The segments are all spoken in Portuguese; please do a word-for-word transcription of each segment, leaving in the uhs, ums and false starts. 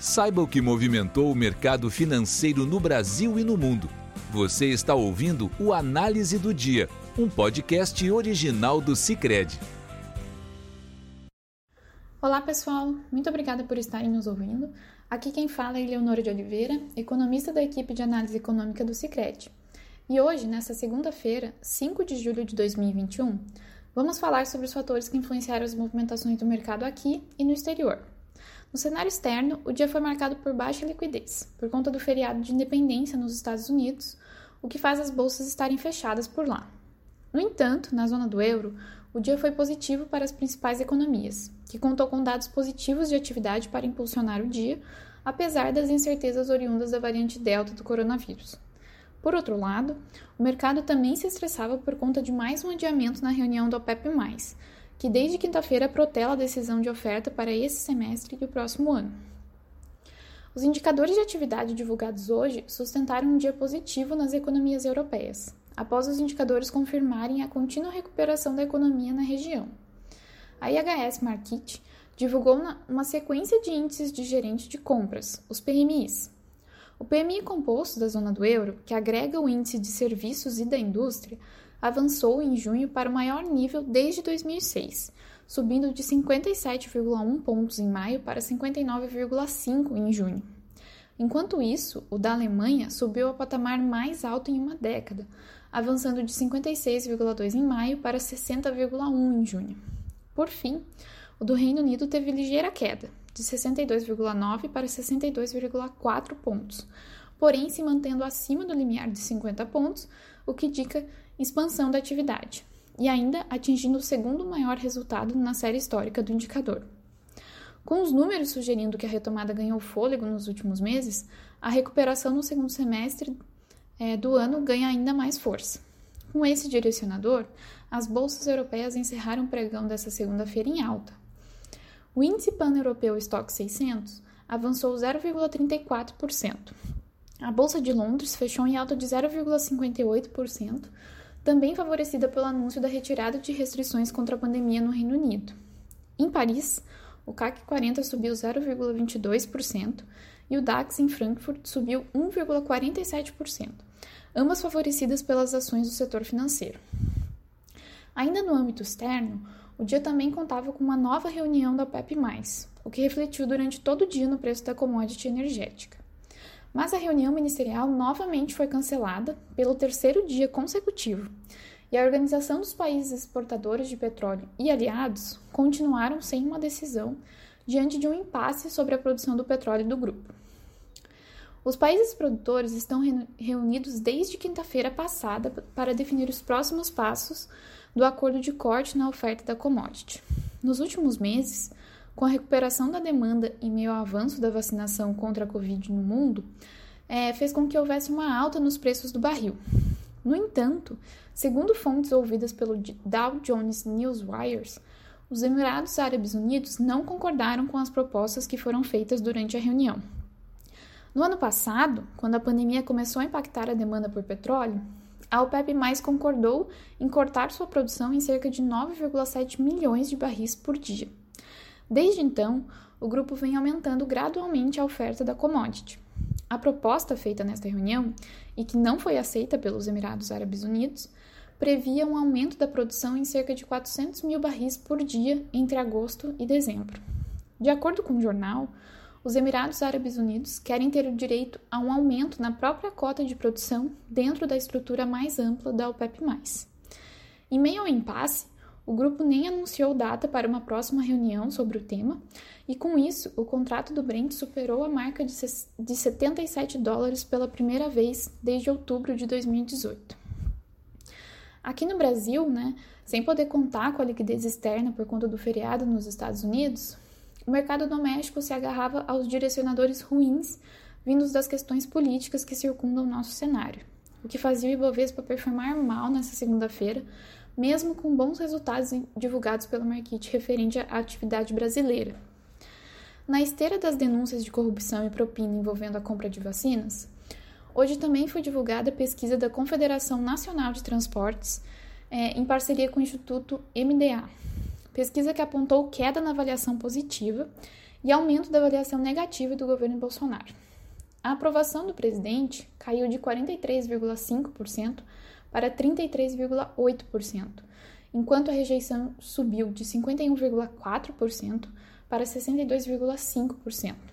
Saiba o que movimentou o mercado financeiro no Brasil e no mundo. Você está ouvindo o Análise do Dia, um podcast original do Sicredi. Olá pessoal, muito obrigada por estarem nos ouvindo. Aqui quem fala é Eleonora de Oliveira, economista da equipe de análise econômica do Sicredi. E hoje, nesta segunda-feira, cinco de julho de dois mil e vinte e um, vamos falar sobre os fatores que influenciaram as movimentações do mercado aqui e no exterior. No cenário externo, o dia foi marcado por baixa liquidez, por conta do feriado de independência nos Estados Unidos, o que faz as bolsas estarem fechadas por lá. No entanto, na zona do euro, o dia foi positivo para as principais economias, que contou com dados positivos de atividade para impulsionar o dia, apesar das incertezas oriundas da variante Delta do coronavírus. Por outro lado, o mercado também se estressava por conta de mais um adiamento na reunião do OPEP mais, que desde quinta-feira protela a decisão de oferta para esse semestre e o próximo ano. Os indicadores de atividade divulgados hoje sustentaram um dia positivo nas economias europeias, após os indicadores confirmarem a contínua recuperação da economia na região. A I H S Markit divulgou uma sequência de índices de gerente de compras, os P M Is. O P M I composto da zona do euro, que agrega o índice de serviços e da indústria, avançou em junho para o maior nível desde dois mil e seis, subindo de cinquenta e sete vírgula um pontos em maio para cinquenta e nove vírgula cinco em junho. Enquanto isso, o da Alemanha subiu ao patamar mais alto em uma década, avançando de cinquenta e seis vírgula dois em maio para sessenta vírgula um em junho. Por fim, o do Reino Unido teve ligeira queda, de sessenta e dois vírgula nove para sessenta e dois vírgula quatro pontos, porém se mantendo acima do limiar de cinquenta pontos, o que indica expansão da atividade, e ainda atingindo o segundo maior resultado na série histórica do indicador. Com os números sugerindo que a retomada ganhou fôlego nos últimos meses, a recuperação no segundo semestre é, do ano ganha ainda mais força. Com esse direcionador, as bolsas europeias encerraram o pregão dessa segunda-feira em alta. O índice pan-europeu Stoxx seiscentos avançou zero vírgula trinta e quatro por cento. A Bolsa de Londres fechou em alta de zero vírgula cinquenta e oito por cento, também favorecida pelo anúncio da retirada de restrições contra a pandemia no Reino Unido. Em Paris, o C A C quarenta subiu zero vírgula vinte e dois por cento e o DAX em Frankfurt subiu um vírgula quarenta e sete por cento, ambas favorecidas pelas ações do setor financeiro. Ainda no âmbito externo, o dia também contava com uma nova reunião da OPEP mais, o que refletiu durante todo o dia no preço da commodity energética. Mas a reunião ministerial novamente foi cancelada pelo terceiro dia consecutivo, e a Organização dos Países Exportadores de Petróleo e aliados continuaram sem uma decisão diante de um impasse sobre a produção do petróleo do grupo. Os países produtores estão reunidos desde quinta-feira passada para definir os próximos passos do acordo de corte na oferta da commodity. Nos últimos meses, com a recuperação da demanda em meio ao avanço da vacinação contra a Covid no mundo, é, fez com que houvesse uma alta nos preços do barril. No entanto, segundo fontes ouvidas pelo Dow Jones Newswires, os Emirados Árabes Unidos não concordaram com as propostas que foram feitas durante a reunião. No ano passado, quando a pandemia começou a impactar a demanda por petróleo, a OPEP mais concordou em cortar sua produção em cerca de nove vírgula sete milhões de barris por dia. Desde então, o grupo vem aumentando gradualmente a oferta da commodity. A proposta feita nesta reunião, e que não foi aceita pelos Emirados Árabes Unidos, previa um aumento da produção em cerca de quatrocentos mil barris por dia entre agosto e dezembro. De acordo com o jornal, os Emirados Árabes Unidos querem ter o direito a um aumento na própria cota de produção dentro da estrutura mais ampla da OPEP mais. Em meio ao impasse, o grupo nem anunciou data para uma próxima reunião sobre o tema, e com isso, o contrato do Brent superou a marca de setenta e sete dólares pela primeira vez desde outubro de dois mil e dezoito. Aqui no Brasil, né, sem poder contar com a liquidez externa por conta do feriado nos Estados Unidos, o mercado doméstico se agarrava aos direcionadores ruins vindos das questões políticas que circundam o nosso cenário, o que fazia o Ibovespa performar mal nessa segunda-feira, mesmo com bons resultados divulgados pelo Markit referente à atividade brasileira. Na esteira das denúncias de corrupção e propina envolvendo a compra de vacinas, hoje também foi divulgada a pesquisa da Confederação Nacional de Transportes, é, em parceria com o Instituto M D A, pesquisa que apontou queda na avaliação positiva e aumento da avaliação negativa do governo Bolsonaro. A aprovação do presidente caiu de quarenta e três vírgula cinco por cento para trinta e três vírgula oito por cento, enquanto a rejeição subiu de cinquenta e um vírgula quatro por cento para sessenta e dois vírgula cinco por cento.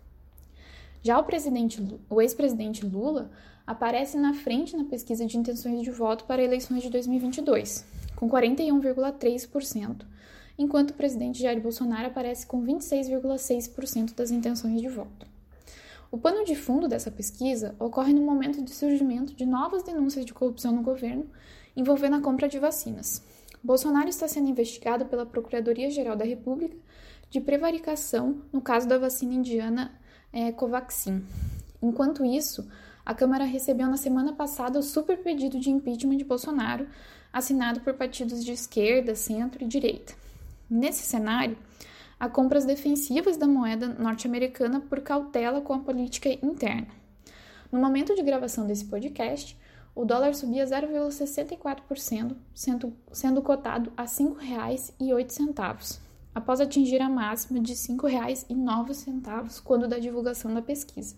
Já o, presidente, o ex-presidente Lula aparece na frente na pesquisa de intenções de voto para eleições de dois mil e vinte e dois, com quarenta e um vírgula três por cento, enquanto o presidente Jair Bolsonaro aparece com vinte e seis vírgula seis por cento das intenções de voto. O pano de fundo dessa pesquisa ocorre no momento de surgimento de novas denúncias de corrupção no governo envolvendo a compra de vacinas. Bolsonaro está sendo investigado pela Procuradoria-Geral da República de prevaricação no caso da vacina indiana é, Covaxin. Enquanto isso, a Câmara recebeu na semana passada o super pedido de impeachment de Bolsonaro, assinado por partidos de esquerda, centro e direita. Nesse cenário, há compras defensivas da moeda norte-americana por cautela com a política interna. No momento de gravação desse podcast, o dólar subia zero vírgula sessenta e quatro por cento, sendo, sendo cotado a cinco reais e oito centavos, após atingir a máxima de cinco reais e nove centavos quando da divulgação da pesquisa.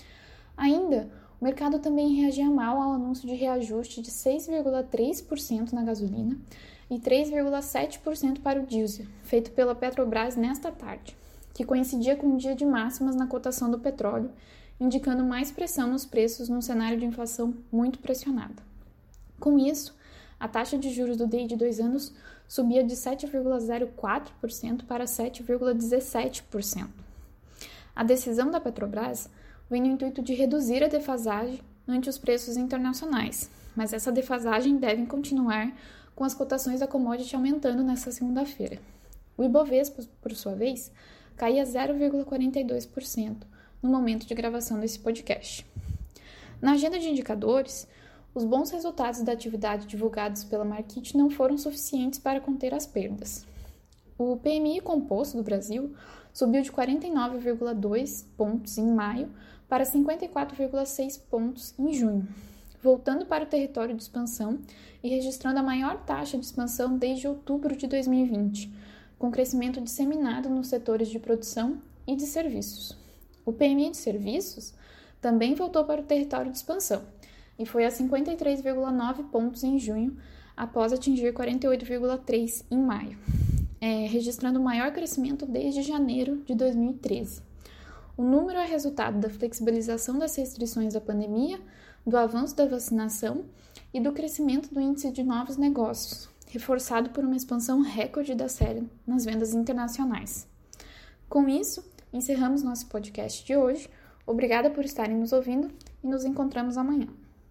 Ainda, o mercado também reagia mal ao anúncio de reajuste de seis vírgula três por cento na gasolina e três vírgula sete por cento para o diesel, feito pela Petrobras nesta tarde, que coincidia com o dia de máximas na cotação do petróleo, indicando mais pressão nos preços num cenário de inflação muito pressionada. Com isso, a taxa de juros do D I de dois anos subia de sete vírgula zero quatro por cento para sete vírgula dezessete por cento. A decisão da Petrobras vem no intuito de reduzir a defasagem ante os preços internacionais, mas essa defasagem deve continuar com as cotações da commodity aumentando nesta segunda-feira. O Ibovespa, por sua vez, caía zero vírgula quarenta e dois por cento no momento de gravação desse podcast. Na agenda de indicadores, os bons resultados da atividade divulgados pela Markit não foram suficientes para conter as perdas. O P M I composto do Brasil subiu de quarenta e nove vírgula dois pontos em maio para cinquenta e quatro vírgula seis pontos em junho, voltando para o território de expansão e registrando a maior taxa de expansão desde outubro de dois mil e vinte, com crescimento disseminado nos setores de produção e de serviços. O P M I de serviços também voltou para o território de expansão e foi a cinquenta e três vírgula nove pontos em junho, após atingir quarenta e oito vírgula três em maio, é, registrando o maior crescimento desde janeiro de dois mil e treze. O número é resultado da flexibilização das restrições da pandemia, do avanço da vacinação e do crescimento do índice de novos negócios, reforçado por uma expansão recorde da série nas vendas internacionais. Com isso, encerramos nosso podcast de hoje. Obrigada por estarem nos ouvindo e nos encontramos amanhã.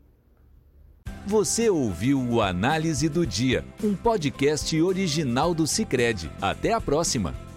Você ouviu o Análise do Dia, um podcast original do Sicredi. Até a próxima!